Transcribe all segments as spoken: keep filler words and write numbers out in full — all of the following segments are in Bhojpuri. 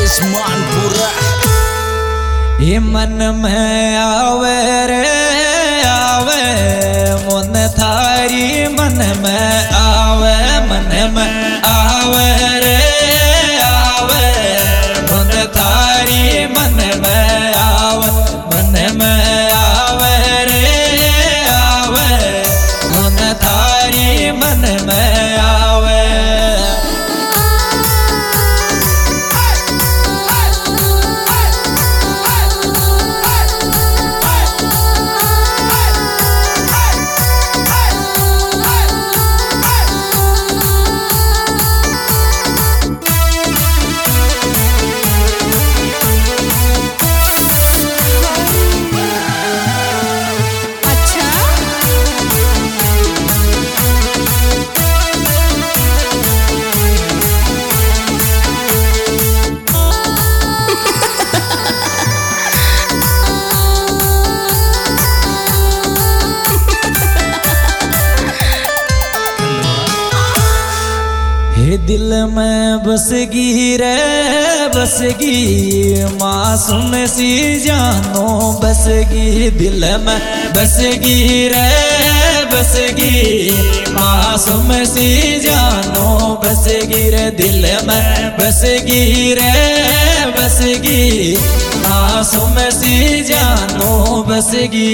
केस मानपुरा। ये मन में आवे रे आवे मन थारी मन में आवे मन में आवे रे आवे मन थारी मन में आवे मन में आवे रे आवे मन थारी मन में आवे। हे दिल में बसगी रे बसगी मासूम सी जानो बसगी दिल में बसगी रे बसगी मासूम सी जानो बसगी रे दिल में बसगी रे बसगी मासूम सी जानो बसगी।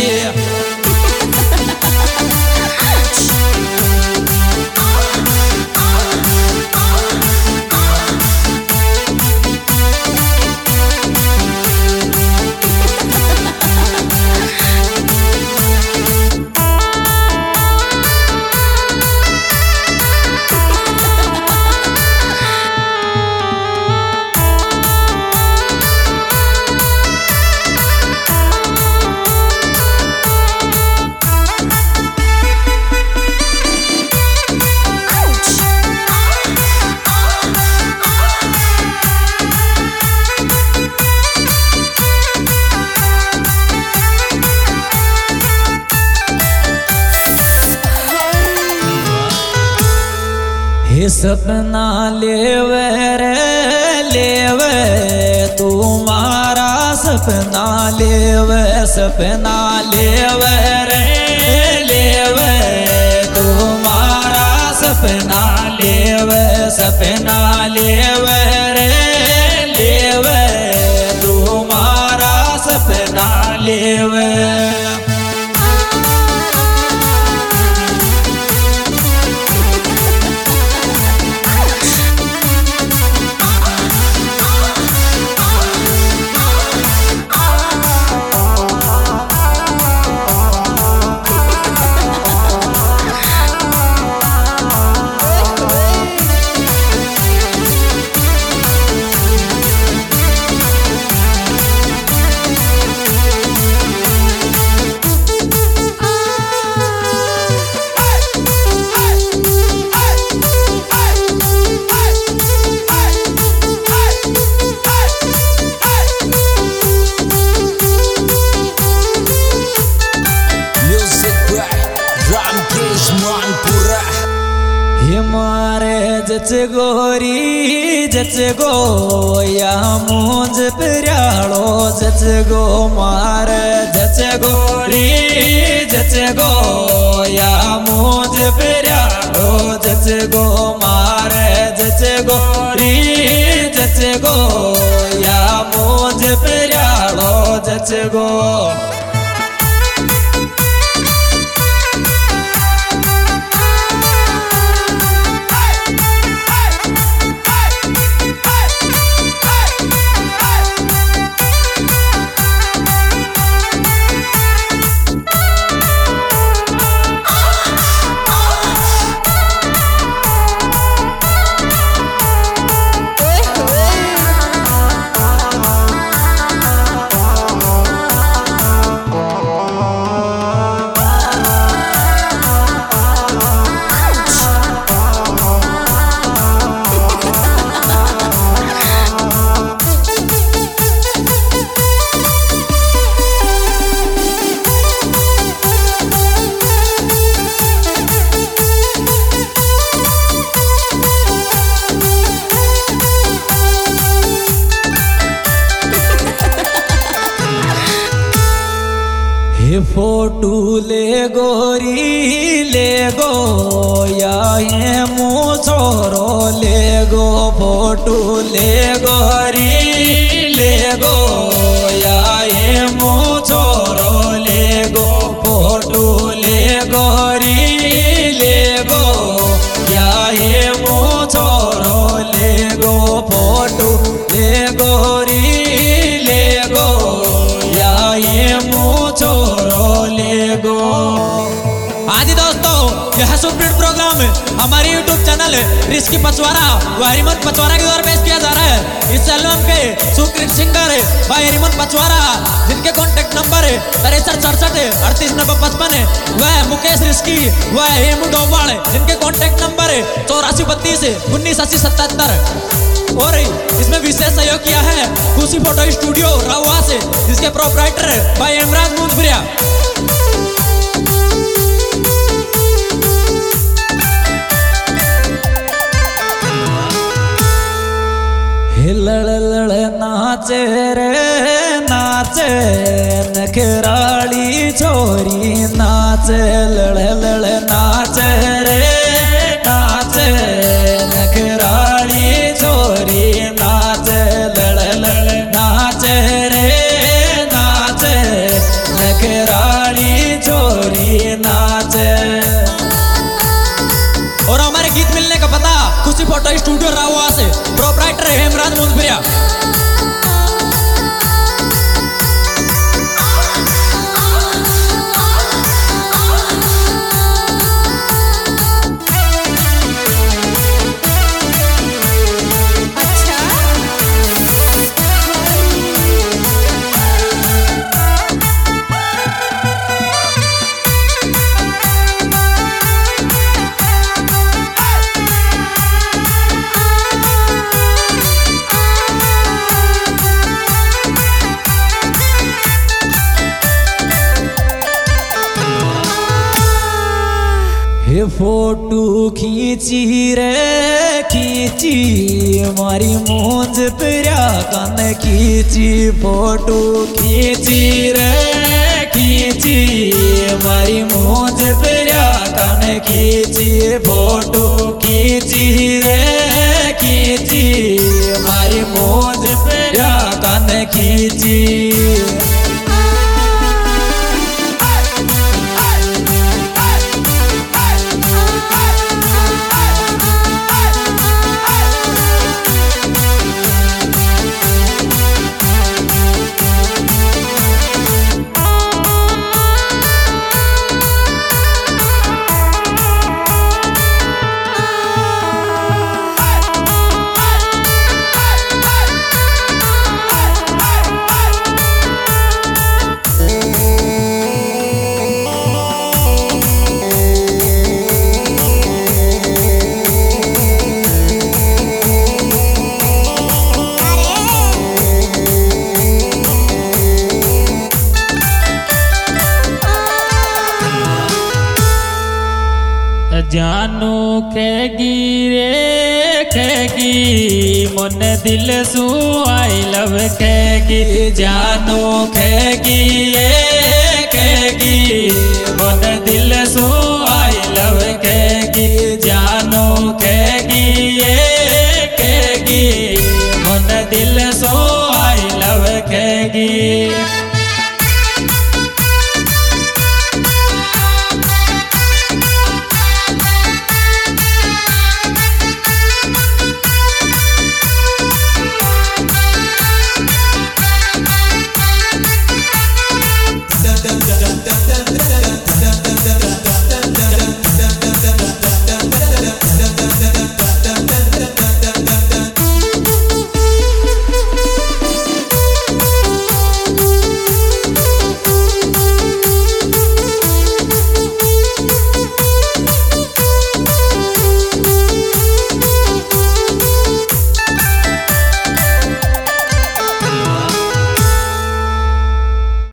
हे सपना लेवे रे लेवे तुम्हारा सपना लेवे सपना लेवे रे लेवे तुम्हारा सपना लेवे सपना लेवे रे लेवे तुम्हारा सपना लेवे। मारे जच गोरी जच गो या मुझ प्यारो जच गो मारे जच गोरी जच गो या मुझ प्यारो जच गो मारे जच गोरी जच गो या मुझ प्यारो जच गो। फोटो ले गोरी ले गो या ये मुँह छोरो ले गो फोटो ले गोरी ले गो या ये मुँह छोरो ले गो फोटो ले गोरी ले गो या ये मुँह छोरो ले गो फोटो ले गोरी ले गो या ये मुँह छोरो ले गो। हाँ जी दोस्तों, यह सुपरहिट प्रोग्राम हमारे यूट्यूब चैनल रिस्की पचवारा व हरिमन पचवारा के द्वारा पेश किया जा रहा है। इस एल्बम के सुपरहिट सिंगर भाई हरिमन पचवारा, जिनके कॉन्टेक्ट नंबर तिरसठ सड़सठ अड़तीस नब्बे पचपन वह मुकेश रिस्की व हेमू डोवाल, जिनके कॉन्टेक्ट नंबर चौरासी बत्तीस उन्नीस अस्सी सतहत्तर। और इसमें विशेष सहयोग किया है खुशी फोटो स्टूडियो राहुआ से, जिसके प्रोपराइटर भाई इमरान मुंजपुरिया। लड़ लड़ नाचे रे नाचे नखराली छोरी नाचे लड़ लड़ नाचे रे नाचे नखराली छोरी नाचे लड़ लड़ नाचे रे नाचे नखराली छोरी नाचे। और हमारे गीत मिलने का पता खुशी फोटो स्टूडियो राहुआ से, प्रोपराइटर है इमरान मुंजपुरिया। हे फोटो खींची रे खींची मारी मूंज पिया कन खींची फोटो खींची रे खींची मारी मूंज पिया कन खींची फोटो खींची रे खींची मारी मूंज पिया कन खींची। जानू खेगी रे खेगी मन दिल सु आई लव खेगी जानू खेगी ये खेगी मन दिल सु आई लव खेगी जानू खेगी ये खेगी मन दिल सु आई लव खेगी।